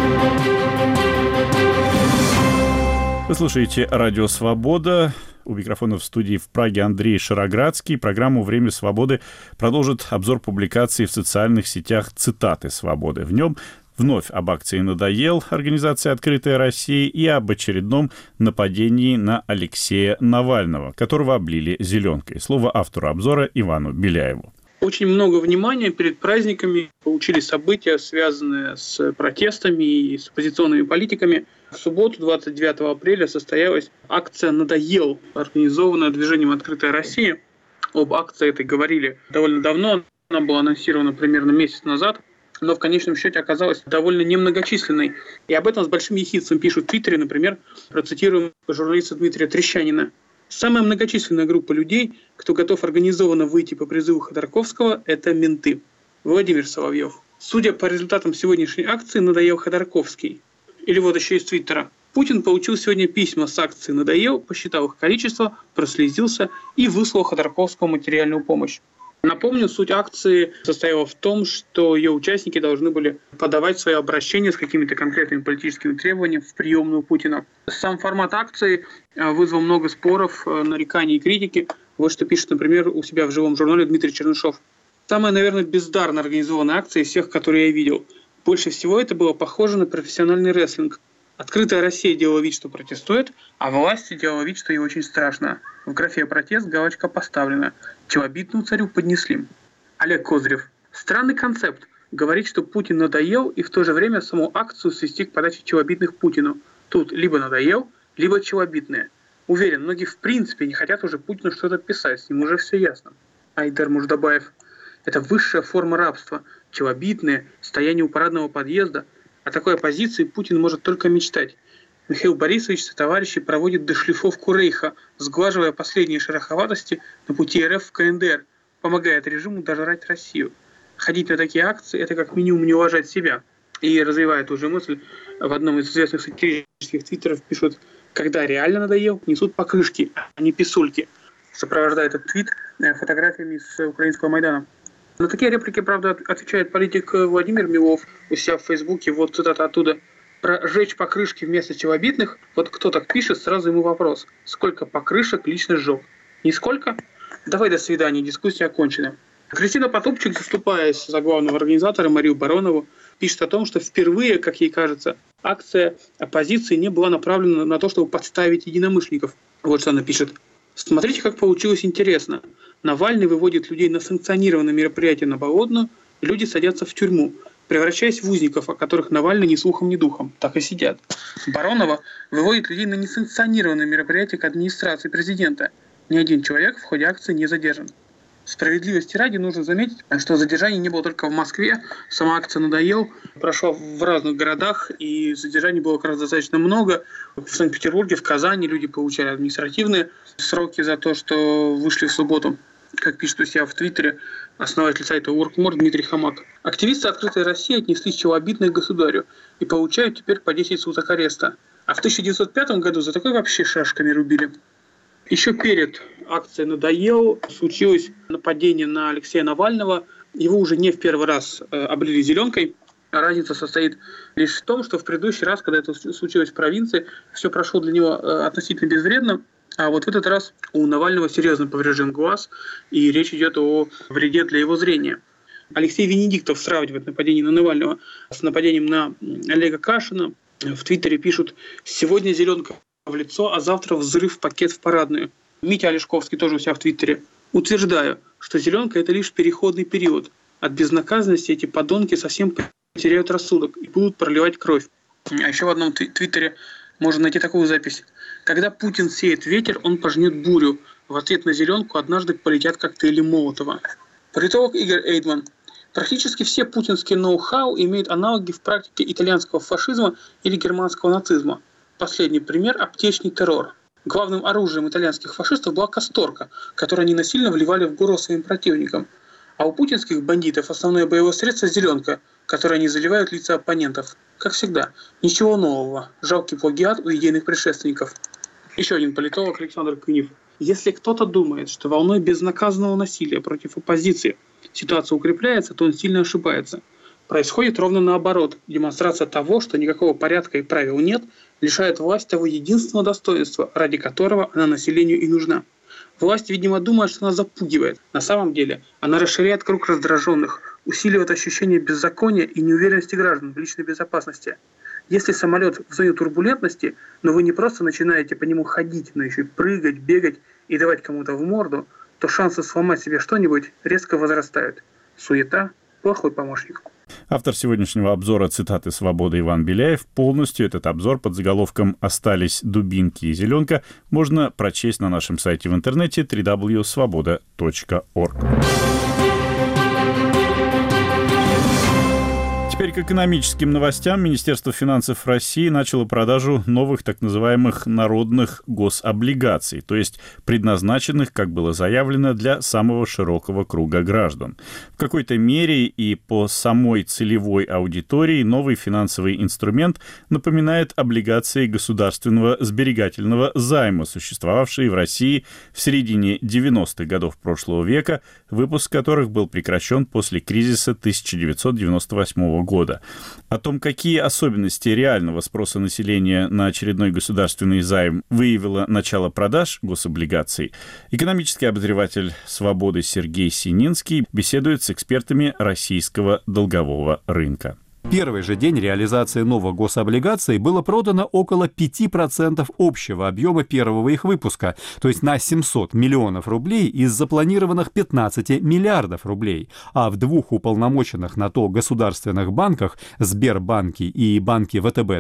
Вы слушаете «Радио Свобода». У микрофона в студии в Праге Андрей Шароградский. Программу «Время свободы» продолжит обзор публикаций в социальных сетях «Цитаты свободы». В нем вновь об акции «Надоел» организации «Открытая Россия» и об очередном нападении на Алексея Навального, которого облили зеленкой. Слово автору обзора Ивану Беляеву. Очень много внимания перед праздниками получили события, связанные с протестами и с оппозиционными политиками. В субботу, 29 апреля, состоялась акция «Надоел», организованная движением «Открытая Россия». Об акции этой говорили довольно давно. Она была анонсирована примерно месяц назад, но в конечном счете оказалась довольно немногочисленной. И об этом с большим ехидством пишут в Твиттере, например, процитируем журналиста Дмитрия Трещанина. Самая многочисленная группа людей, кто готов организованно выйти по призыву Ходорковского, это менты. Владимир Соловьев. Судя по результатам сегодняшней акции, надоел Ходорковский. Или вот еще из Твиттера. Путин получил сегодня письма с акции «Надоел», посчитал их количество, прослезился и выслал Ходорковскому материальную помощь. Напомню, суть акции состояла в том, что ее участники должны были подавать свои обращения с какими-то конкретными политическими требованиями в приемную Путина. Сам формат акции вызвал много споров, нареканий и критики. Вот что пишет, например, у себя в живом журнале Дмитрий Чернышов. Самая, наверное, бездарно организованная акция из всех, которые я видел. Больше всего это было похоже на профессиональный рестлинг. Открытая Россия делала вид, что протестует, а власти делала вид, что ей очень страшно. В графе «Протест» галочка поставлена. Челобитному царю поднесли. Олег Козырев. Странный концепт. Говорить, что Путин надоел, и в то же время саму акцию свести к подаче челобитных Путину. Тут либо надоел, либо челобитные. Уверен, многие в принципе не хотят уже Путину что-то писать, с ним уже все ясно. Айдар Муждабаев. Это высшая форма рабства. Челобитные, стояние у парадного подъезда. О такой оппозиции Путин может только мечтать. Михаил Борисович со товарищи проводит дошлифовку Рейха, сглаживая последние шероховатости на пути РФ в КНДР, помогает режиму дожрать Россию. Ходить на такие акции – это как минимум не уважать себя. И развивает уже мысль, в одном из известных сатирических твиттеров пишут: «Когда реально надоел, несут покрышки, а не писульки». Сопровождает этот твит фотографиями с украинского Майдана. На такие реплики, правда, отвечает политик Владимир Милов у себя в Фейсбуке. Вот цитата оттуда. Про «жечь покрышки вместо челобитных». Вот кто так пишет, сразу ему вопрос. Сколько покрышек лично сжег? Нисколько? Давай до свидания, дискуссия окончена. Кристина Потупчик, заступаясь за главного организатора Марию Баронову, пишет о том, что впервые, как ей кажется, акция оппозиции не была направлена на то, чтобы подставить единомышленников. Вот что она пишет. Смотрите, как получилось интересно. Навальный выводит людей на санкционированное мероприятие на Болотную, люди садятся в тюрьму, превращаясь в узников, о которых Навальный ни слухом, ни духом. Так и сидят. Баронова выводит людей на несанкционированное мероприятие к администрации президента. Ни один человек в ходе акции не задержан. Справедливости ради нужно заметить, что задержаний не было только в Москве. Сама акция «Надоел» прошла в разных городах, и задержаний было как раз достаточно много. В Санкт-Петербурге, в Казани люди получали административные сроки за то, что вышли в субботу. Как пишет у себя в Твиттере основатель сайта Workmore Дмитрий Хамак. Активисты «Открытой России» отнесли челобитное к государю и получают теперь по 10 суток ареста. А в 1905 году за такое вообще шашками рубили. Еще перед акцией «Надоел» случилось нападение на Алексея Навального. Его уже не в первый раз облили зеленкой. Разница состоит лишь в том, что в предыдущий раз, когда это случилось в провинции, все прошло для него относительно безвредно. А вот в этот раз у Навального серьезно поврежден глаз, и речь идет о вреде для его зрения. Алексей Венедиктов сравнивает нападение на Навального с нападением на Олега Кашина. В Твиттере пишут: «Сегодня зеленка в лицо, а завтра взрыв пакет в парадную». Митя Олешковский тоже у себя в Твиттере. «Утверждаю, что зеленка – это лишь переходный период. От безнаказанности эти подонки совсем потеряют рассудок и будут проливать кровь». А еще в одном Твиттере Можно найти такую запись. Когда Путин сеет ветер, он пожнет бурю. В ответ на зеленку однажды полетят коктейли Молотова. Политолог Игорь Эйдман. Практически все путинские ноу-хау имеют аналоги в практике итальянского фашизма или германского нацизма. Последний пример – аптечный террор. Главным оружием итальянских фашистов была касторка, которую они насильно вливали в горло своим противникам. А у путинских бандитов основное боевое средство – зеленка, которой они заливают лица оппонентов. Как всегда, ничего нового. Жалкий плагиат у идейных предшественников. Еще один политолог Александр Кынев. Если кто-то думает, что волной безнаказанного насилия против оппозиции ситуация укрепляется, то он сильно ошибается. Происходит ровно наоборот. Демонстрация того, что никакого порядка и правил нет, лишает власть того единственного достоинства, ради которого она населению и нужна. Власть, видимо, думает, что она запугивает. На самом деле, она расширяет круг раздраженных, усиливает ощущение беззакония и неуверенности граждан в личной безопасности. Если самолет в зоне турбулентности, но вы не просто начинаете по нему ходить, но еще и прыгать, бегать и давать кому-то в морду, то шансы сломать себе что-нибудь резко возрастают. Суета – плохой помощник. Автор сегодняшнего обзора цитаты «Свободы» Иван Беляев. Полностью этот обзор под заголовком «Остались дубинки и зеленка» можно прочесть на нашем сайте в интернете www.svoboda.org. Теперь к экономическим новостям. Министерство финансов России начало продажу новых так называемых народных гособлигаций, то есть предназначенных, как было заявлено, для самого широкого круга граждан. В какой-то мере и по самой целевой аудитории новый финансовый инструмент напоминает облигации государственного сберегательного займа, существовавшие в России в середине 90-х годов прошлого века, выпуск которых был прекращен после кризиса 1998 года. О том, какие особенности реального спроса населения на очередной государственный займ выявило начало продаж гособлигаций, экономический обозреватель «Свободы» Сергей Сининский беседует с экспертами российского долгового рынка. Первый же день реализации новых гособлигаций было продано около 5% общего объема первого их выпуска, то есть на 700 миллионов рублей из запланированных 15 миллиардов рублей, а в двух уполномоченных на то государственных банках Сбербанке и банке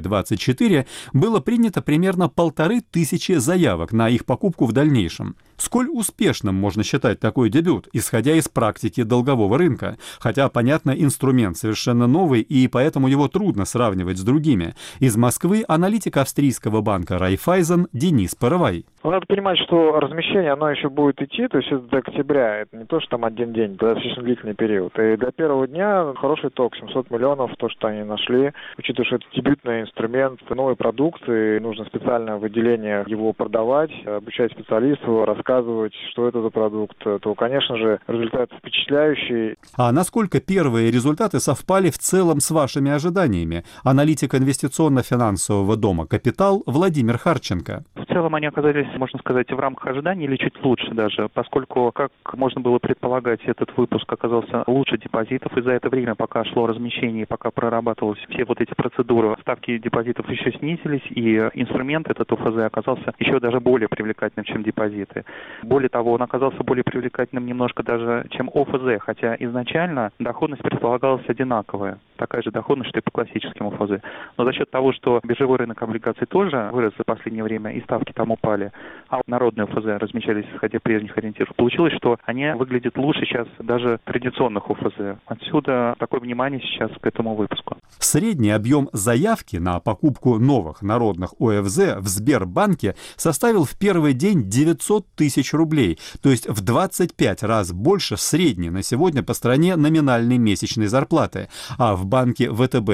ВТБ-24 было принято примерно 1500 заявок на их покупку в дальнейшем. Сколь успешным можно считать такой дебют, исходя из практики долгового рынка? Хотя, понятно, инструмент совершенно новый, и поэтому его трудно сравнивать с другими. Из Москвы аналитик австрийского банка Райффайзен Денис Паровай. Надо понимать, что размещение, оно еще будет идти, то есть это до октября, это не то, что там один день, это достаточно длительный период. И для первого дня хороший итог, 700 миллионов, то, что они нашли, учитывая, что это дебютный инструмент, новый продукт, и нужно специальное выделение его продавать, обучать специалистов, рассказывать, что это за продукт, то, конечно же, результат впечатляющий. А насколько первые результаты совпали в целом с вашими ожиданиями? Аналитик инвестиционно-финансового дома «Капитал» Владимир Харченко. В целом они оказались, можно сказать, в рамках ожиданий или чуть лучше даже, поскольку, как можно было предполагать, этот выпуск оказался лучше депозитов, и за это время, пока шло размещение, пока прорабатывались все вот эти процедуры, ставки депозитов еще снизились, и инструмент, этот ОФЗ, оказался еще даже более привлекательным, чем депозиты. Более того, он оказался более привлекательным немножко даже, чем ОФЗ, хотя изначально доходность предполагалась одинаковая, такая же доходность, что и по классическим ОФЗ. Но за счет того, что биржевой рынок облигаций тоже вырос за последнее время, и ставки там упали, а народные ОФЗ размещались исходя прежних ориентиров, получилось, что они выглядят лучше сейчас даже традиционных ОФЗ. Отсюда такое внимание сейчас к этому выпуску. Средний объем заявки на покупку новых народных ОФЗ в Сбербанке составил в первый день 900 тысяч рублей, то есть в 25 раз больше средней на сегодня по стране номинальной месячной зарплаты, а в банке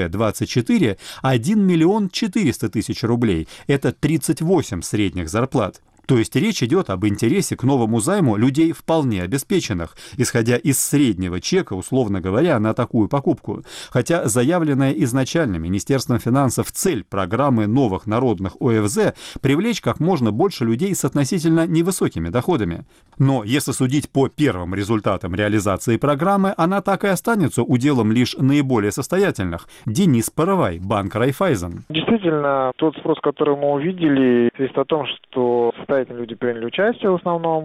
ВТБ-24 1 миллион 400 тысяч рублей, это 38 средних зарплат. То есть речь идет об интересе к новому займу людей вполне обеспеченных, исходя из среднего чека, условно говоря, на такую покупку. Хотя заявленная изначально Министерством финансов цель программы новых народных ОФЗ – привлечь как можно больше людей с относительно невысокими доходами. Но если судить по первым результатам реализации программы, она так и останется уделом лишь наиболее состоятельных. Денис Паровай, банк Райффайзен. Действительно, тот спрос, который мы увидели, свидетельствует о том, что состоятельные люди приняли участие в основном.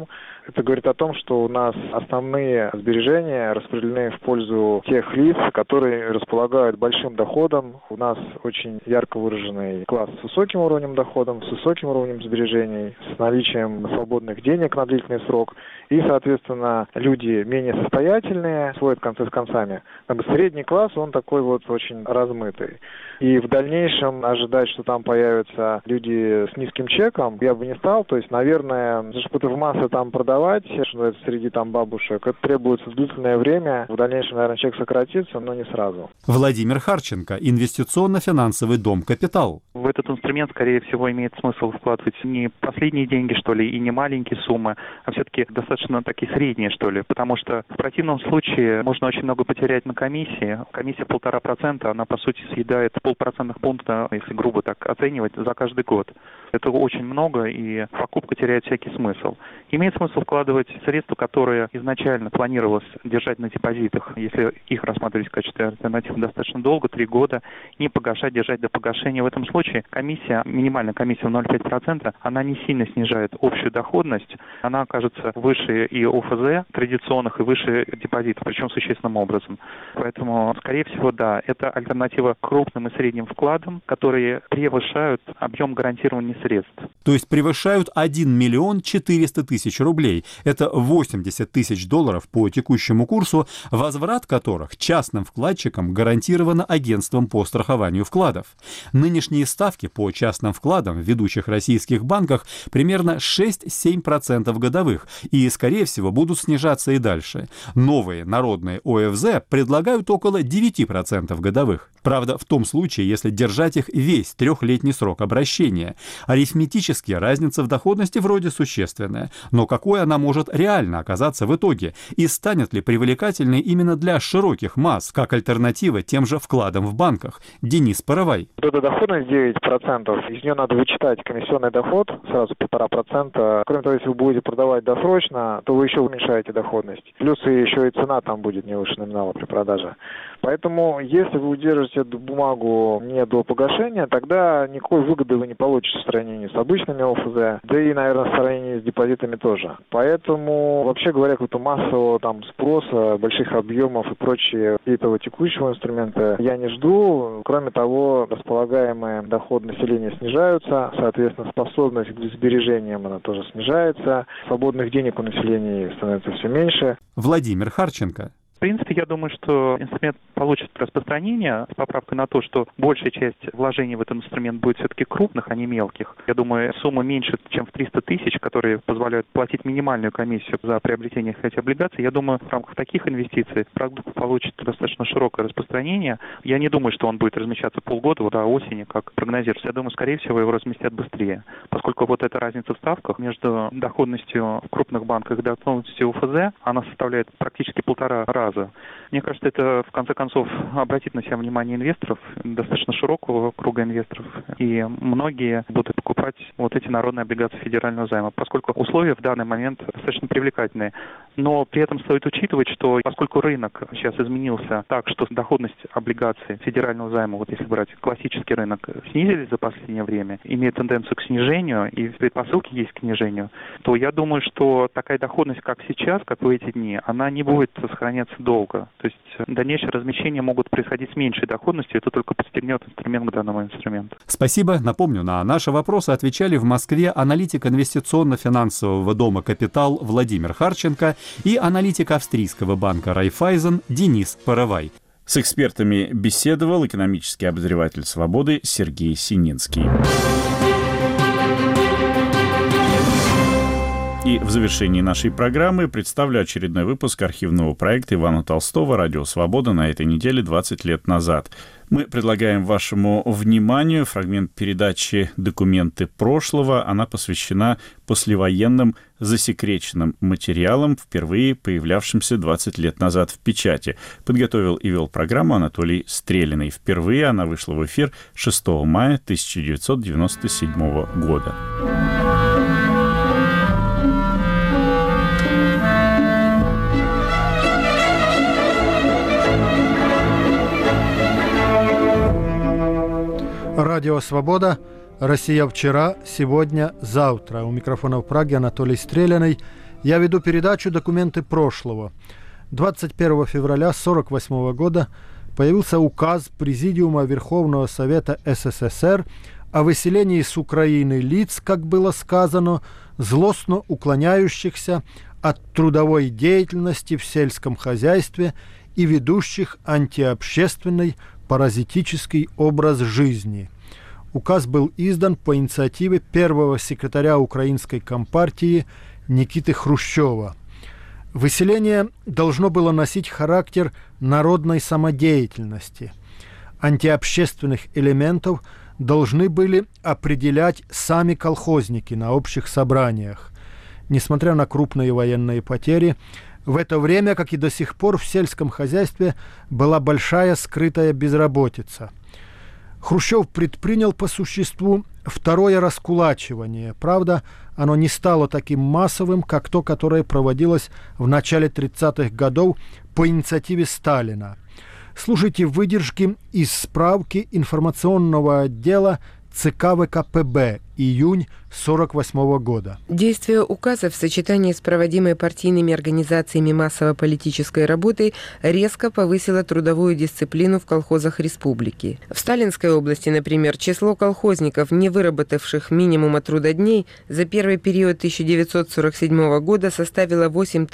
Это говорит о том, что у нас основные сбережения распределены в пользу тех лиц, которые располагают большим доходом. У нас очень ярко выраженный класс с высоким уровнем дохода, с высоким уровнем сбережений, с наличием свободных денег на длительный срок. И, соответственно, люди менее состоятельные сводят концы с концами. Средний класс, он такой вот очень размытый. И в дальнейшем ожидать, что там появятся люди с низким чеком, я бы не стал. То есть, наверное, чтобы в массы там продавать, что это среди там бабушек, это требуется длительное время. В дальнейшем, наверное, чек сократится, но не сразу. Владимир Харченко, инвестиционно-финансовый дом «Капитал». В этот инструмент, скорее всего, имеет смысл вкладывать не последние деньги, что ли, и не маленькие суммы, а все-таки достаточно такие средние, что ли, потому что в противном случае можно очень много потерять на комиссии. Комиссия 1,5%, она, по сути, съедает 0,5% пункта, если грубо так оценивать, за каждый год. Это очень много, и покупка теряет всякий смысл. Имеет смысл вкладывать средства, которые изначально планировалось держать на депозитах, если их рассматривать в качестве альтернативы достаточно долго, 3 года, не погашать, держать до погашения. В этом случае комиссия, минимальная комиссия в 0,5%, она не сильно снижает общую доходность, она окажется выше и ОФЗ традиционных, и выше депозитов, причем существенным образом. Поэтому, скорее всего, да, это альтернатива крупным и средним вкладам, которые превышают объем гарантирования средств. То есть превышают 1 миллион 400 тысяч рублей. Это 80 тысяч долларов по текущему курсу, возврат которых частным вкладчикам гарантировано агентством по страхованию вкладов. Нынешние ставки по частным вкладам в ведущих российских банках примерно 6-7% годовых и, скорее всего, будут снижаться и дальше. Новые народные ОФЗ предлагают около 9% годовых. Правда, в том случае, если держать их весь трехлетний срок обращения. Арифметически разница в доходности вроде существенная, но какой она может реально оказаться в итоге? И станет ли привлекательной именно для широких масс, как альтернатива тем же вкладам в банках? Денис Паровай. Эта доходность 9%, из нее надо вычитать комиссионный доход, сразу 1,5%. Кроме того, если вы будете продавать досрочно, то вы еще уменьшаете доходность. Плюс и еще и цена там будет не выше номинала при продаже. Поэтому, если вы удержите эту бумагу не до погашения, тогда никакой выгоды вы не получите в сравнении с обычными ОФЗ, да и, наверное, в сравнении с депозитами тоже. Поэтому, вообще говоря, какого-то массового там спроса, больших объемов и прочие этого текущего инструмента я не жду. Кроме того, располагаемые доходы населения снижаются, соответственно, способность к сбережениям она тоже снижается, свободных денег у населения становится все меньше. Владимир Харченко. В принципе, я думаю, что инструмент получит распространение с поправкой на то, что большая часть вложений в этот инструмент будет все-таки крупных, а не мелких. Я думаю, сумма меньше, чем в 300 тысяч, которые позволяют платить минимальную комиссию за приобретение этих облигаций. Я думаю, в рамках таких инвестиций продукт получит достаточно широкое распространение. Я не думаю, что он будет размещаться полгода, вот до осени, как прогнозируется. Я думаю, скорее всего, его разместят быстрее, поскольку вот эта разница в ставках между доходностью в крупных банках и доходностью УФЗ, она составляет практически 1,5 раза. Мне кажется, это, в конце концов, обратит на себя внимание инвесторов, достаточно широкого круга инвесторов, и многие будут покупать вот эти народные облигации федерального займа, поскольку условия в данный момент достаточно привлекательные. Но при этом стоит учитывать, что поскольку рынок сейчас изменился так, что доходность облигаций федерального займа, вот если брать классический рынок, снизились за последнее время, имеет тенденцию к снижению, и предпосылки есть к снижению, то я думаю, что такая доходность, как сейчас, как в эти дни, она не будет сохраняться долго. То есть дальнейшее размещение могут происходить с меньшей доходностью, это только подстегнет инструмент к данному инструменту. Спасибо. Напомню, на наши вопросы отвечали в Москве аналитик инвестиционно-финансового дома «Капитал» Владимир Харченко и аналитик австрийского банка «Райффайзен» Денис Паровай. С экспертами беседовал экономический обозреватель «Свободы» Сергей Сининский. И в завершении нашей программы представлю очередной выпуск архивного проекта Ивана Толстого «Радио Свобода» на этой неделе 20 лет назад. Мы предлагаем вашему вниманию фрагмент передачи «Документы прошлого». Она посвящена послевоенным засекреченным материалам, впервые появлявшимся 20 лет назад в печати. Подготовил и вел программу Анатолий Стрелиный. Впервые она вышла в эфир 6 мая 1997 года. Радио «Свобода». Россия вчера, сегодня, завтра. У микрофона в Праге Анатолий Стрелиный. Я веду передачу «Документы прошлого». 21 февраля 1948 года появился указ Президиума Верховного Совета СССР о выселении с Украины лиц, как было сказано, злостно уклоняющихся от трудовой деятельности в сельском хозяйстве и ведущих антиобщественный паразитический образ жизни. Указ был издан по инициативе первого секретаря Украинской компартии Никиты Хрущева. Выселение должно было носить характер народной самодеятельности. Антиобщественных элементов должны были определять сами колхозники на общих собраниях. Несмотря на крупные военные потери, в это время, как и до сих пор, в сельском хозяйстве была большая скрытая безработица. Хрущев предпринял по существу второе раскулачивание. Правда, оно не стало таким массовым, как то, которое проводилось в начале 30-х годов по инициативе Сталина. Слушайте выдержки из справки информационного отдела ЦК ВКПБ, июнь 1948 года. Действие указа в сочетании с проводимой партийными организациями массово-политической работы резко повысило трудовую дисциплину в колхозах республики. В Сталинской области, например, число колхозников, не выработавших минимума трудодней, за первый период 1947 года составило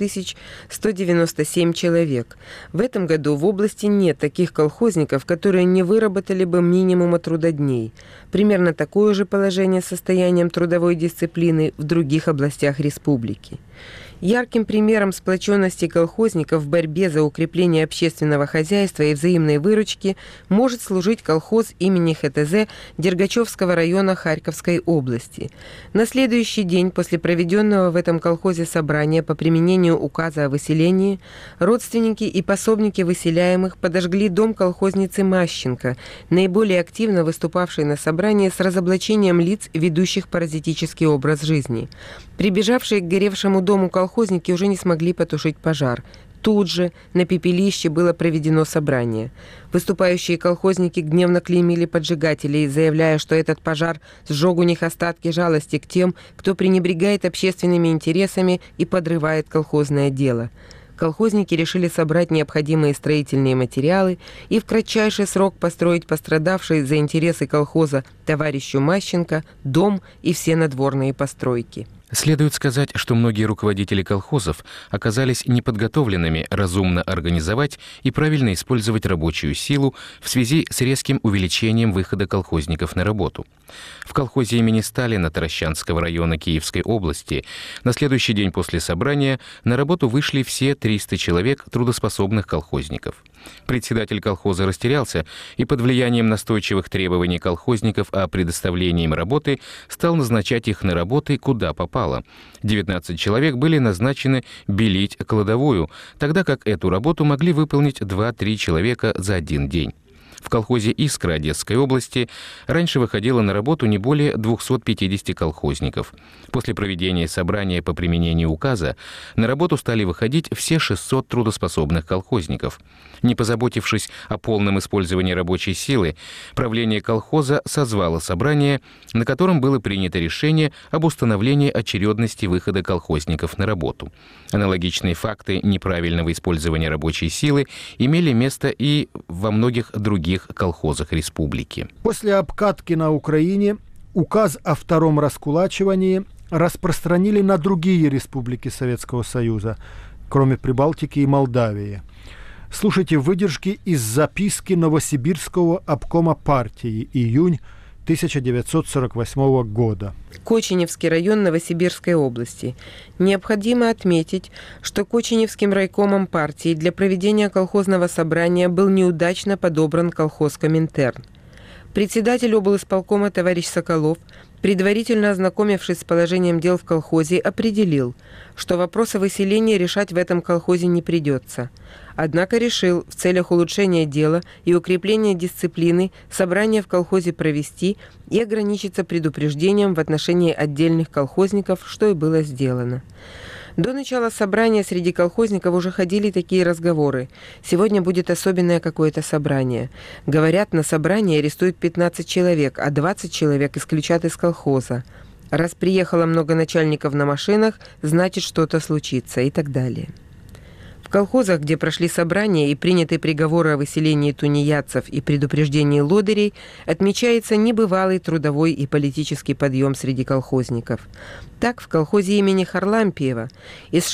8197 человек. В этом году в области нет таких колхозников, которые не выработали бы минимума трудодней. Примерно такое же положение с состоянием трудовой дисциплины в других областях республики. Ярким примером сплоченности колхозников в борьбе за укрепление общественного хозяйства и взаимной выручки может служить колхоз имени ХТЗ Дергачевского района Харьковской области. На следующий день после проведенного в этом колхозе собрания по применению указа о выселении родственники и пособники выселяемых подожгли дом колхозницы Мащенко, наиболее активно выступавшей на собрании с разоблачением лиц, ведущих паразитический образ жизни. Прибежавшие к горевшему дому колхозники уже не смогли потушить пожар. Тут же на пепелище было проведено собрание. Выступающие колхозники гневно клеймили поджигателей, заявляя, что этот пожар сжег у них остатки жалости к тем, кто пренебрегает общественными интересами и подрывает колхозное дело. Колхозники решили собрать необходимые строительные материалы и в кратчайший срок построить пострадавший за интересы колхоза товарищу Мащенко дом и все надворные постройки. Следует сказать, что многие руководители колхозов оказались неподготовленными разумно организовать и правильно использовать рабочую силу в связи с резким увеличением выхода колхозников на работу. В колхозе имени Сталина Таращанского района Киевской области на следующий день после собрания на работу вышли все 300 человек трудоспособных колхозников. Председатель колхоза растерялся и под влиянием настойчивых требований колхозников о предоставлении им работы стал назначать их на работы куда попало. 19 человек были назначены белить кладовую, тогда как эту работу могли выполнить 2-3 человека за один день. В колхозе «Искра» Одесской области раньше выходило на работу не более 250 колхозников. После проведения собрания по применению указа на работу стали выходить все 600 трудоспособных колхозников. Не позаботившись о полном использовании рабочей силы, правление колхоза созвало собрание, на котором было принято решение об установлении очередности выхода колхозников на работу. Аналогичные факты неправильного использования рабочей силы имели место и во многих других колхозах республики. После обкатки на Украине указ о втором раскулачивании распространили на другие республики Советского Союза, кроме Прибалтики и Молдавии. Слушайте выдержки из записки Новосибирского обкома партии, июнь 1948 года. Коченевский район Новосибирской области. Необходимо отметить, что Коченевским райкомом партии для проведения колхозного собрания был неудачно подобран колхоз Коминтерн. Председатель облисполкома товарищ Соколов, предварительно ознакомившись с положением дел в колхозе, определил, что вопрос о выселении решать в этом колхозе не придется. Однако решил в целях улучшения дела и укрепления дисциплины собрание в колхозе провести и ограничиться предупреждением в отношении отдельных колхозников, что и было сделано. До начала собрания среди колхозников уже ходили такие разговоры. Сегодня будет особенное какое-то собрание. Говорят, на собрании арестуют 15 человек, а 20 человек исключат из колхоза. Раз приехало много начальников на машинах, значит, что-то случится и так далее. В колхозах, где прошли собрания и приняты приговоры о выселении тунеядцев и предупреждении лодырей, отмечается небывалый трудовой и политический подъем среди колхозников. Так, в колхозе имени Харлампиева из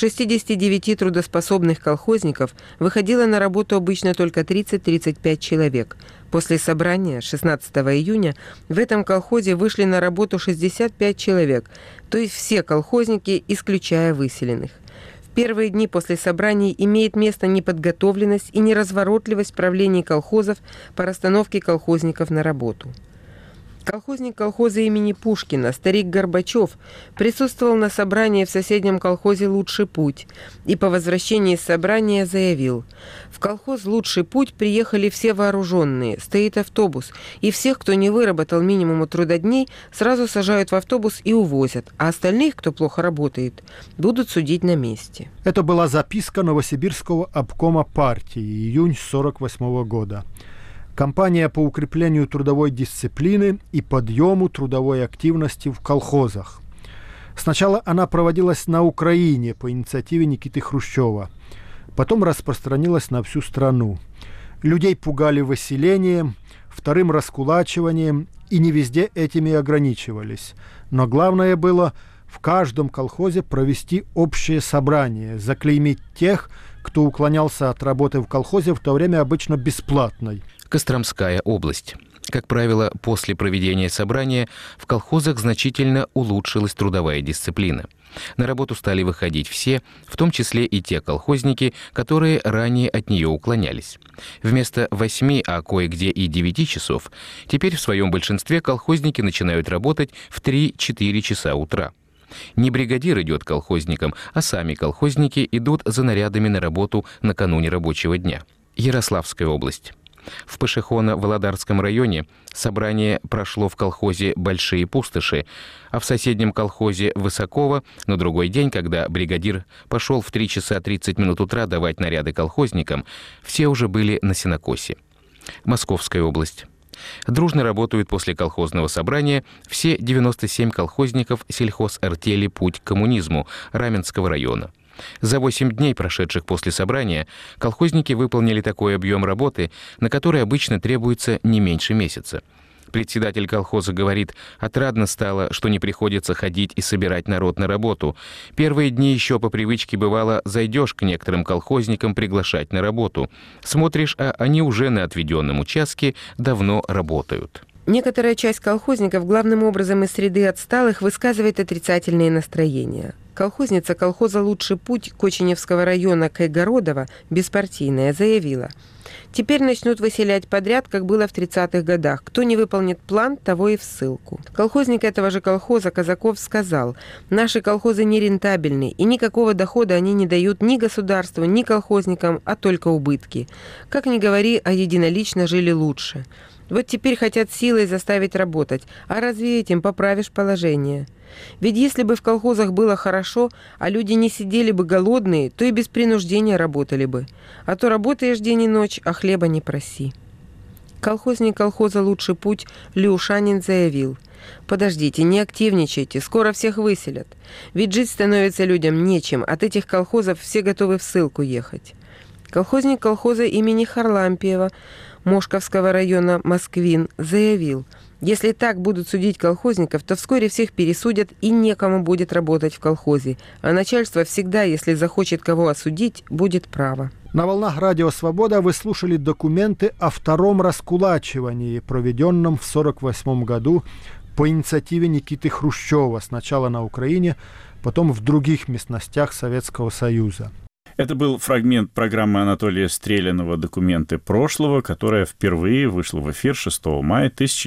69 трудоспособных колхозников выходило на работу обычно только 30-35 человек. После собрания 16 июня в этом колхозе вышли на работу 65 человек, то есть все колхозники, исключая выселенных. В первые дни после собраний имеет место неподготовленность и неразворотливость правлений колхозов по расстановке колхозников на работу. Колхозник колхоза имени Пушкина, старик Горбачев, присутствовал на собрании в соседнем колхозе «Лучший путь» и по возвращении с собрания заявил: «В колхоз «Лучший путь» приехали все вооруженные, стоит автобус, и всех, кто не выработал минимума трудодней, сразу сажают в автобус и увозят, а остальных, кто плохо работает, будут судить на месте». Это была записка Новосибирского обкома партии, июнь 1948 года. Кампания по укреплению трудовой дисциплины и подъему трудовой активности в колхозах. Сначала она проводилась на Украине по инициативе Никиты Хрущева. Потом распространилась на всю страну. Людей пугали выселением, вторым раскулачиванием, и не везде этими ограничивались. Но главное было в каждом колхозе провести общее собрание, заклеймить тех, кто уклонялся от работы в колхозе, в то время обычно бесплатной. Костромская область. Как правило, после проведения собрания в колхозах значительно улучшилась трудовая дисциплина. На работу стали выходить все, в том числе и те колхозники, которые ранее от нее уклонялись. Вместо 8, а кое-где и 9 часов, теперь в своем большинстве колхозники начинают работать в 3-4 часа утра. Не бригадир идет колхозникам, а сами колхозники идут за нарядами на работу накануне рабочего дня. Ярославская область. В Пашихоно-Володарском районе собрание прошло в колхозе «Большие пустоши», а в соседнем колхозе «Высоково» на другой день, когда бригадир пошел в 3 часа 30 минут утра давать наряды колхозникам, все уже были на сенокосе. Московская область. Дружно работают после колхозного собрания все 97 колхозников сельхозартели «Путь к коммунизму» Раменского района. За 8 дней, прошедших после собрания, колхозники выполнили такой объем работы, на который обычно требуется не меньше месяца. Председатель колхоза говорит: «Отрадно стало, что не приходится ходить и собирать народ на работу. Первые дни еще по привычке бывало, зайдешь к некоторым колхозникам приглашать на работу. Смотришь, а они уже на отведенном участке давно работают». Некоторая часть колхозников, главным образом из среды отсталых, высказывает отрицательные настроения. Колхозница колхоза «Лучший путь» Коченевского района Кайгородова, беспартийная, заявила: «Теперь начнут выселять подряд, как было в 30-х годах. Кто не выполнит план, того и в ссылку». Колхозник этого же колхоза Казаков сказал: «Наши колхозы нерентабельны, и никакого дохода они не дают ни государству, ни колхозникам, а только убытки. Как ни говори, а единолично жили лучше. Вот теперь хотят силой заставить работать. А разве этим поправишь положение? Ведь если бы в колхозах было хорошо, а люди не сидели бы голодные, то и без принуждения работали бы. А то работаешь день и ночь, а хлеба не проси». Колхозник колхоза «Лучший путь» Люшанин заявил: «Подождите, не активничайте, скоро всех выселят. Ведь жить становится людям нечем, от этих колхозов все готовы в ссылку ехать». Колхозник колхоза имени Харлампиева Мошковского района Москвин заявил: «Если так будут судить колхозников, то вскоре всех пересудят и некому будет работать в колхозе. А начальство всегда, если захочет кого осудить, будет право». На волнах Радио Свобода вы слушали документы о втором раскулачивании, проведенном в 1948 году по инициативе Никиты Хрущева, сначала на Украине, потом в других местностях Советского Союза. Это был фрагмент программы Анатолия Стрелянова «Документы прошлого», которая впервые вышла в эфир 6 мая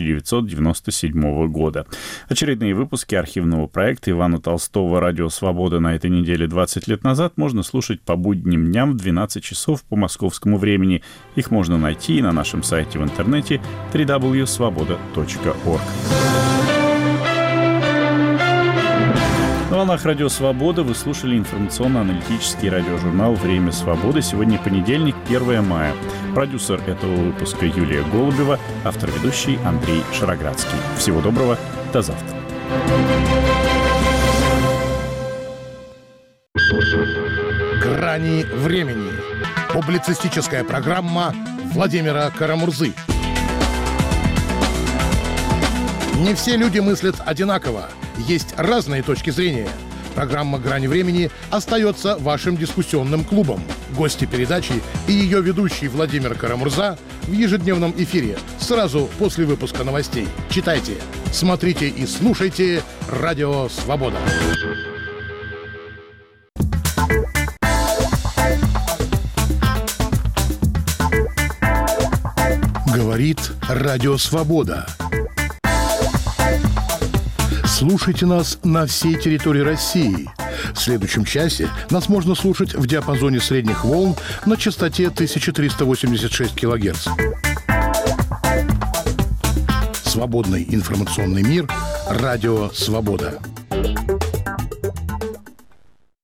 1997 года. Очередные выпуски архивного проекта Ивана Толстого «Радио Свобода» на этой неделе 20 лет назад можно слушать по будним дням в 12 часов по московскому времени. Их можно найти и на нашем сайте в интернете www.svoboda.org. На волнах Радио Свобода вы слушали информационно-аналитический радиожурнал «Время свободы». Сегодня понедельник, 1 мая. Продюсер этого выпуска Юлия Голубева, автор-ведущий Андрей Шароградский. Всего доброго, до завтра. «Грани времени». Публицистическая программа Владимира Карамурзы. Не все люди мыслят одинаково. Есть разные точки зрения. Программа «Грани времени» остается вашим дискуссионным клубом. Гости передачи и ее ведущий Владимир Карамурза в ежедневном эфире сразу после выпуска новостей. Читайте, смотрите и слушайте «Радио Свобода». Говорит Радио Свобода. Слушайте нас на всей территории России. В следующем часе нас можно слушать в диапазоне средних волн на частоте 1386 кГц. Свободный информационный мир. Радио Свобода.